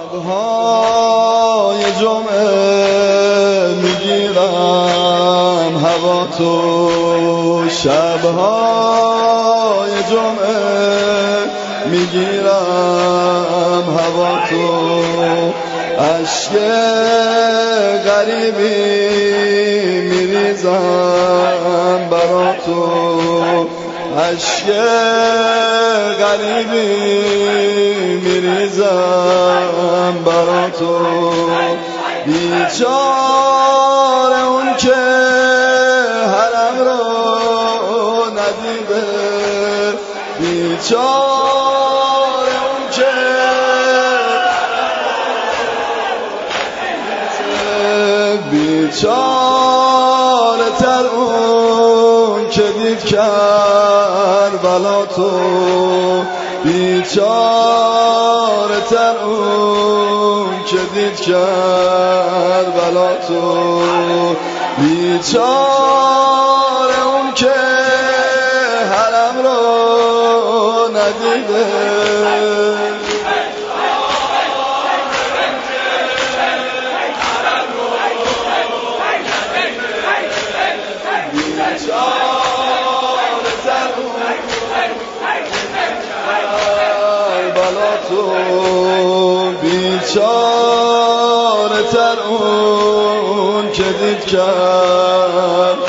شب‌های جمعه میگیرم هوا تو، شب‌های جمعه میگیرم هوا تو، اشک غریبی میریزم برا تو، اشک غریبی میریزم برا تو، بیچاره اون که حرم رو ندیده، بیچاره اون که بیچاره تر اون که دید کربلا تو، بیچاره تر اون که دید کربلا تو، بیچاره اون که حرم رو ندیده. بیچاره تر اون که دید کرد،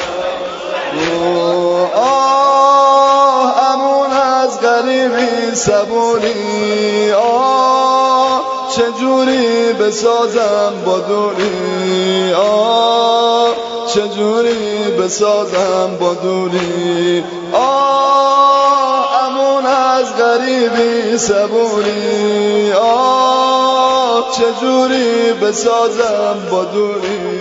آه امون از غریبی صبوری، آه چجوری بسازم با دوری، آه چجوری بسازم با دوری، آه امون از غریبی صبوری، آه چجوری بسازم با دوری.